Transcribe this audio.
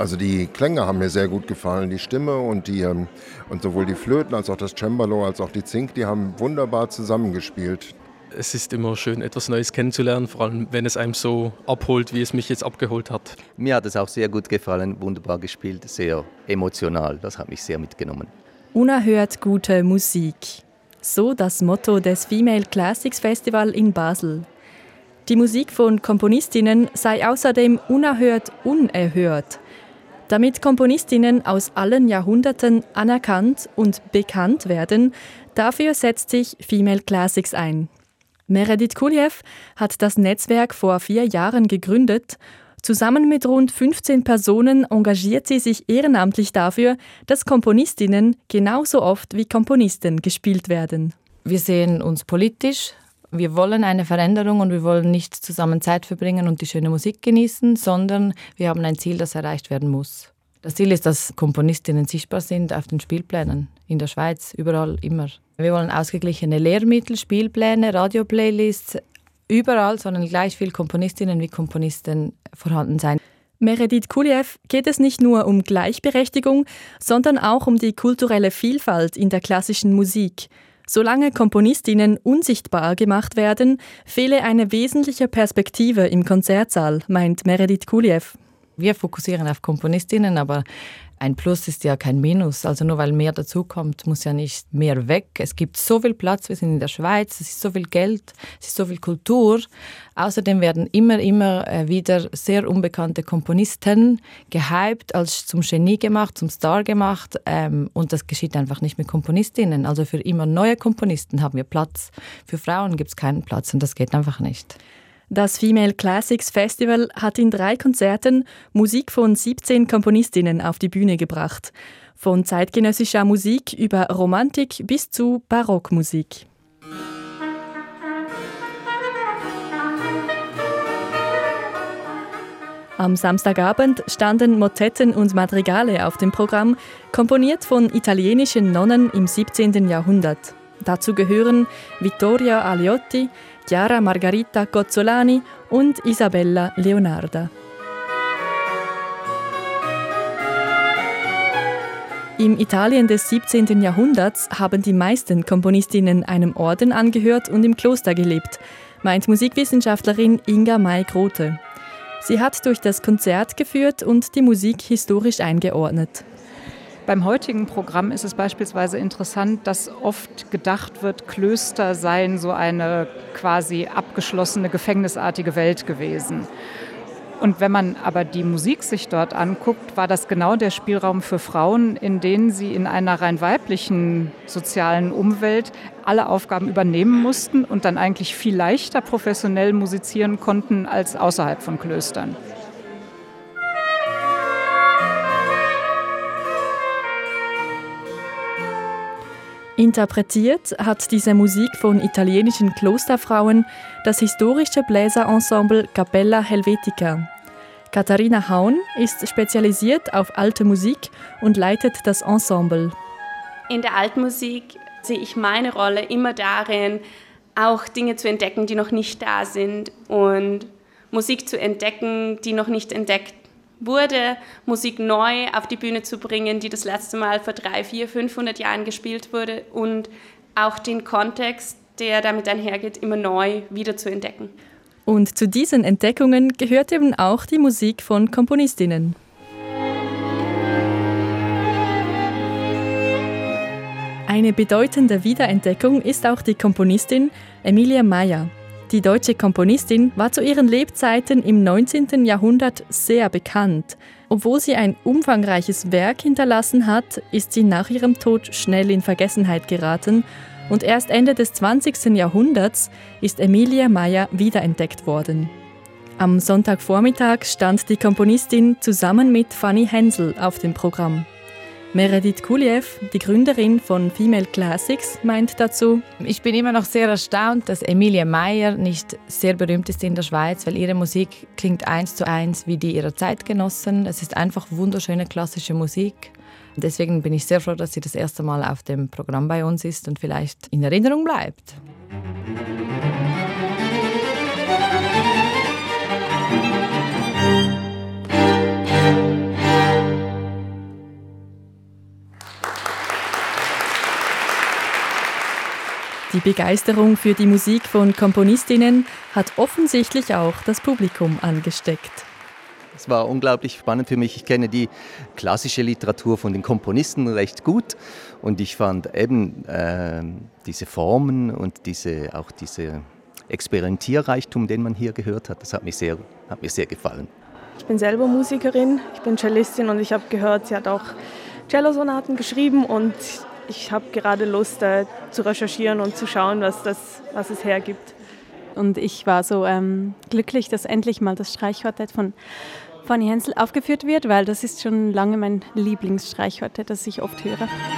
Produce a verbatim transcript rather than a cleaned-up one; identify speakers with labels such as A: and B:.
A: Also die Klänge haben mir sehr gut gefallen, die Stimme und, die, ähm, und sowohl die Flöten als auch das Cembalo als auch die Zink, die haben wunderbar zusammengespielt.
B: Es ist immer schön, etwas Neues kennenzulernen, vor allem wenn es einem so abholt, wie es mich jetzt abgeholt hat.
C: Mir hat es auch sehr gut gefallen, wunderbar gespielt, sehr emotional, das hat mich sehr mitgenommen.
D: Unerhört gute Musik. So das Motto des Female Classics Festival in Basel. Die Musik von Komponistinnen sei außerdem unerhört unerhört. Damit Komponistinnen aus allen Jahrhunderten anerkannt und bekannt werden, dafür setzt sich Female Classics ein. Meredith Kuliev hat das Netzwerk vor vier Jahren gegründet. Zusammen mit rund fünfzehn Personen engagiert sie sich ehrenamtlich dafür, dass Komponistinnen genauso oft wie Komponisten gespielt werden.
E: Wir sehen uns politisch. Wir wollen eine Veränderung und wir wollen nicht zusammen Zeit verbringen und die schöne Musik genießen, sondern wir haben ein Ziel, das erreicht werden muss. Das Ziel ist, dass Komponistinnen sichtbar sind auf den Spielplänen, in der Schweiz, überall, immer. Wir wollen ausgeglichene Lehrmittel, Spielpläne, Radioplaylists, überall sollen gleich viele Komponistinnen wie Komponisten vorhanden sein.
D: Meredith Kuliev geht es nicht nur um Gleichberechtigung, sondern auch um die kulturelle Vielfalt in der klassischen Musik. Solange Komponistinnen unsichtbar gemacht werden, fehle eine wesentliche Perspektive im Konzertsaal, meint Meredith Kuliev.
E: Wir fokussieren auf Komponistinnen, aber ein Plus ist ja kein Minus. Also nur weil mehr dazukommt, muss ja nicht mehr weg. Es gibt so viel Platz, wir sind in der Schweiz, es ist so viel Geld, es ist so viel Kultur. Außerdem werden immer, immer wieder sehr unbekannte Komponisten gehypt, als zum Genie gemacht, zum Star gemacht. Und das geschieht einfach nicht mit Komponistinnen. Also für immer neue Komponisten haben wir Platz. Für Frauen gibt es keinen Platz und das geht einfach nicht.
D: Das Female Classics Festival hat in drei Konzerten Musik von siebzehn Komponistinnen auf die Bühne gebracht. Von zeitgenössischer Musik über Romantik bis zu Barockmusik. Am Samstagabend standen Motetten und Madrigale auf dem Programm, komponiert von italienischen Nonnen im siebzehnten Jahrhundert. Dazu gehören Vittoria Aliotti, Chiara Margherita Cozzolani und Isabella Leonarda. Im Italien des siebzehnten Jahrhunderts haben die meisten Komponistinnen einem Orden angehört und im Kloster gelebt, meint Musikwissenschaftlerin Inga May-Grote. Sie hat durch das Konzert geführt und die Musik historisch eingeordnet.
F: Beim heutigen Programm ist es beispielsweise interessant, dass oft gedacht wird, Klöster seien so eine quasi abgeschlossene, gefängnisartige Welt gewesen. Und wenn man aber die Musik sich dort anguckt, war das genau der Spielraum für Frauen, in denen sie in einer rein weiblichen sozialen Umwelt alle Aufgaben übernehmen mussten und dann eigentlich viel leichter professionell musizieren konnten als außerhalb von Klöstern.
D: Interpretiert hat diese Musik von italienischen Klosterfrauen das historische Bläserensemble Cappella Helvetica. Katharina Haun ist spezialisiert auf alte Musik und leitet das Ensemble.
G: In der Altmusik sehe ich meine Rolle immer darin, auch Dinge zu entdecken, die noch nicht da sind und Musik zu entdecken, die noch nicht entdeckt wurde, Musik neu auf die Bühne zu bringen, die das letzte Mal vor drei, vier, fünfhundert Jahren gespielt wurde und auch den Kontext, der damit einhergeht, immer neu wieder zu entdecken.
D: Und zu diesen Entdeckungen gehört eben auch die Musik von Komponistinnen. Eine bedeutende Wiederentdeckung ist auch die Komponistin Emilia Mayer. Die deutsche Komponistin war zu ihren Lebzeiten im neunzehnten Jahrhundert sehr bekannt. Obwohl sie ein umfangreiches Werk hinterlassen hat, ist sie nach ihrem Tod schnell in Vergessenheit geraten und erst Ende des zwanzigsten Jahrhunderts ist Emilia Mayer wiederentdeckt worden. Am Sonntagvormittag stand die Komponistin zusammen mit Fanny Hensel auf dem Programm. Meredith Kuliev, die Gründerin von Female Classics, meint dazu:
E: Ich bin immer noch sehr erstaunt, dass Emilia Mayer nicht sehr berühmt ist in der Schweiz, weil ihre Musik klingt eins zu eins wie die ihrer Zeitgenossen. Es ist einfach wunderschöne klassische Musik. Deswegen bin ich sehr froh, dass sie das erste Mal auf dem Programm bei uns ist und vielleicht in Erinnerung bleibt.
D: Begeisterung für die Musik von Komponistinnen hat offensichtlich auch das Publikum angesteckt.
C: Es war unglaublich spannend für mich. Ich kenne die klassische Literatur von den Komponisten recht gut und ich fand eben äh, diese Formen und diese, auch diese Experimentierreichtum, den man hier gehört hat, das hat, mich sehr, hat mir sehr gefallen.
H: Ich bin selber Musikerin, ich bin Cellistin und ich habe gehört, sie hat auch Cellosonaten geschrieben und ich habe gerade Lust äh, zu recherchieren und zu schauen, was, das, was es hergibt.
I: Und ich war so ähm, glücklich, dass endlich mal das Streichquartett von Fanny Hensel aufgeführt wird, weil das ist schon lange mein Lieblingsstreichquartett, das ich oft höre.